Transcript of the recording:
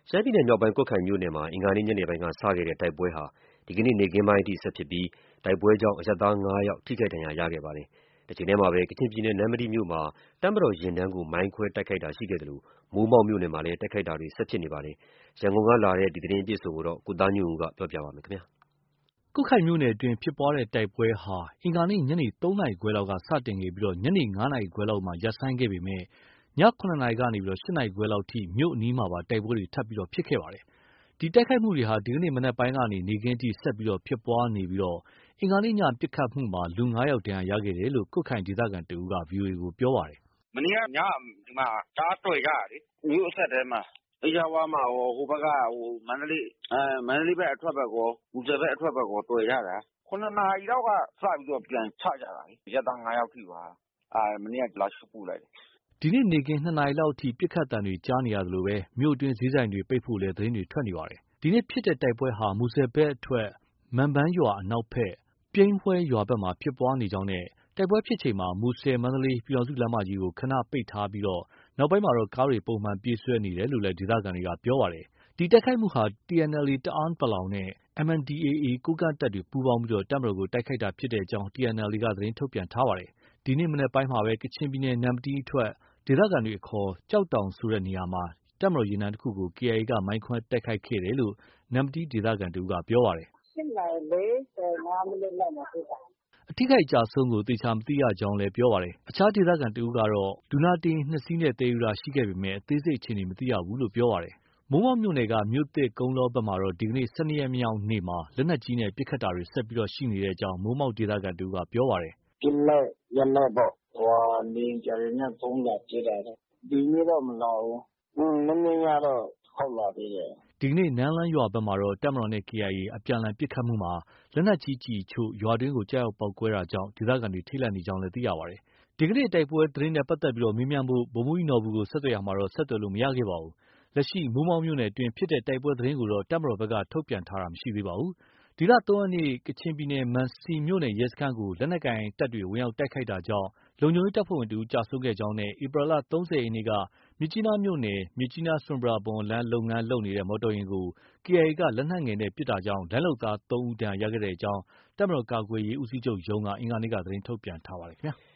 ရှမ်းပြည်နယ်မြောက်ပိုင်းကွတ်ခိုင်မြို့နယ်မှာအင်္ဂါနေ့ညနေပိုင်းကစခဲ့တဲ့တိုက်ပွဲဟာဒီကနေ့နေ့ခင်းပိုင်းအထိဆက်ဖြစ်ပြီးတိုက်ပွဲကြောင့်အရပ်သား9ယောက်ထိခိုက်ဒဏ်ရာရခဲ့ပါတယ်။တချိန်တည်းမှာပဲကချင်ပြည်နယ်နမ္မတီးမြို့မှာတပ်မတော်ယာဉ်တန်းကိုမိုင်းခွဲတိုက်ခိုက်တာရှိခဲ့သလိုမိုးမောက်မြို့နယ်မှာလည်းတိုက်ခိုက်တာတွေဆက်ဖြစ်နေပါတယ်။ရန်ကုန်ကလာတဲ့ဒီသတင်းအပြည့်အစုံကိုကိုသားညွန့်ဦးကပြောပြပါမယ်။ကွတ်ခိုင်မြို့နယ်အတွင်းဖြစ်ပွားတဲ့တိုက်ပွဲဟာအင်္ဂါနေ့ညနေ 3 နာရီခွဲလောက်ကစတင်ခဲ့ပြီးညနေ 5 နာရီခွဲလောက်မှာရပ်ဆိုင်းခဲ့ပေမဲ့ ည 7 နာရီကနေ 8 နာရီခွဲလောက်အထိမြို့အနီးမှာပါတိုက်ပွဲတွေထပ်မံဖြစ်ခဲ့ပါတယ်။ ဒီတိုက်ခိုက်မှုတွေဟာဒီကနေ့မနက်ပိုင်းကနေနေ့ခင်းအထိဆက်လက်ဖြစ်ပွားနေပြီးအင်္ဂါနေ့ညပစ်ခတ်မှုမှာလူ 5 ယောက်ဒဏ်ရာရခဲ့တယ်လို့ ကွတ်ခိုင်ဒေသခံတဦးက VOA ကို ပြောပါတယ်။ “မနေ့ကညဒီမှာတအားတွေ့ကြတာလေ။ မြို့အစပ်ထဲမှာအေးရှားဝါးမှာရောဟိုဘက်ကမန္တလေးဘက်အထွက်ဘက်ရောမူဆယ်ဘက်အထွက်ဘက်ရောတွေ့ကြတာ။ 7 နာရီလောက်ကစပြီးတော့ပြန်ချကြတာလေ။ အရပ်သား 5 ယောက်ထိသွားတာ။မနေ့ကလာချုပ်ပို့လိုက်တယ်။ ” ဒီနေ့နေ့ခင်း 2 နာရီလောက်အထိပစ်ခတ်သံတွေကြားနေရသလိုမြို့အတွင်းဈေးဆိုင်တွေပိတ်ဖို့လည်းသတင်းတွေထွက်နေပါတယ်။ ဒီနေ့ဖြစ်တဲ့တိုက်ပွဲဟာမူဆယ်ဘက်အထွက်မန်ပန်းရွာအနောက်ဘက် ပြိန်းဝှဲရွာဘက်မှာဖြစ်ပွားနေကြောင်းနဲ့တိုက်ပွဲဖြစ်ချိန်မှာမူဆယ်-မန္တလေးပြည်ထောင်စုလမ်းမကြီးကိုခဏပိတ်ထားပြီးနောက်ပိုင်းမှာကားတွေပုံမှန်ပြေးဆွဲနေတယ်လို့လည်းဒေသခံတွေကပြောပါတယ်။ ဒီတိုက်ခိုက်မှုဟာ TNLA တအာင်း နဲ့ MNDAA ကိုးကန့်တပ်တွေပူးပေါင်းပြီးတပ်မတော်ကိုတိုက်ခိုက်တာဖြစ်ကြောင်း TNLA ကသတင်းထုတ်ပြန်ထားပါတယ်။ ဒီနေ့မနက်ပိုင်းမှာပဲကချင်ပြည်နယ်နမ္မတီးအထွက်ဒေသခံတွေအခေါ် ကျောက်တောင်ဆိုတဲ့နေရာမှာတပ်မတော်ယာဉ်တန်းတခုကို KIA က မိုင်းခွဲတိုက်ခိုက်ခဲ့တယ်လို့ နမ္မတီးဒေသခံတဦးကပြောပါတယ်။ 8 နာရီ 45 မိနစ်လောက်မှာဖြစ်တာ။အထိအခိုက်အကျအဆုံးကိုသေချာမသိရကြောင်းလည်းပြောပါတယ်။ အခြားဒေသခံတဦးကတော့လူနာတင်ယာဉ် 2 စီးနဲ့သယ်ယူတာရှိခဲ့ပေမဲ့ အသေးစိတ်အခြေအနေမသိရဘူးလို့ပြောပါတယ်။ မိုးမောက်မြို့နယ်က မြို့သစ်ကုန်းလောဘက်မှာတော့ဒီကနေ့ 12 ရက်မြောက်နေ့မှာလက်နက်ကြီးနဲ့ပစ်ခတ်တာတွေဆက်ရှိနေကြောင်းမိုးမောက်ဒေသခံတဦးကပြောပါတယ်။ “ပစ်လိုက်ရပ်လိုက်ပေါ့။ လေယာဉ်ပျံတွေနဲ့ဗုံးလာကြဲတာ။ ဒီနေ့တော့မလာဘူး။ မနေ့ညတော့တခေါက်လာသေးတယ်။ ” ဒီကနေ့ နမ့်လန်းရွာဘက်မှာတော့တပ်မတော်နဲ့ KIA အပြန်အလှန်ပစ်ခတ်မှုမှာလက်နက်ကြီးကျည်အချို့ရွာတွင်းကျရောက်ပေါက်ကွဲတာကြောင့်ဒေသခံတွေထိတ်လန့်နေကြောင်းလည်းသိရပါတယ်။ ဒီကနေ့တိုက်ပွဲသတင်းနဲ့ပတ်သက်လို့မေးမြန်းဖို့ ဗိုလ်မှူးကြီးနော်ဘူကိုဆက်သွယ်ရာမှာတော့ဆက်သွယ်လို့မရခဲ့ပါဘူး။ လက်ရှိမိုးမောက်မြို့နယ်အတွင်းဖြစ်တဲ့တိုက်ပွဲသတင်းကိုတော့တပ်မတော်ဘက်ကထုတ်ပြန်တာမရှိသေးပါဘူး။ ဒီလ 3 ရက်နေ့ ကချင်ပြည်နယ်မံစီမြို့နယ်ရဲစခန်းကိုလက်နက်ကိုင်တပ်တွေဝင်ရောက်တိုက်ခိုက်တာကြောင့်လုံခြုံရေးတပ်ဖွဲ့ဝင်တဦးကျဆုံးခဲ့ကြောင်းနဲ့ ဧပြီလ 30 ရက်နေ့က မြစ်ကြီးနားမြို့နယ် မြစ်ကြီးနား-ဆွမ်ပရာဘွမ်လမ်းလုပ်ငန်းလုပ်နေတဲ့မော်တော်ယာဉ်ကို KIA က လက်နက်ငယ်နဲ့ပစ်တာကြောင့်လမ်းလုပ်သား 3 ဦးဒဏ်ရာရခဲ့ကြောင်းတပ်မတော်ကာကွယ်ရေးဦးစီးချုပ်ရုံးက အင်္ဂါနေ့က သတင်းထုတ်ပြန်ထားပါတယ်။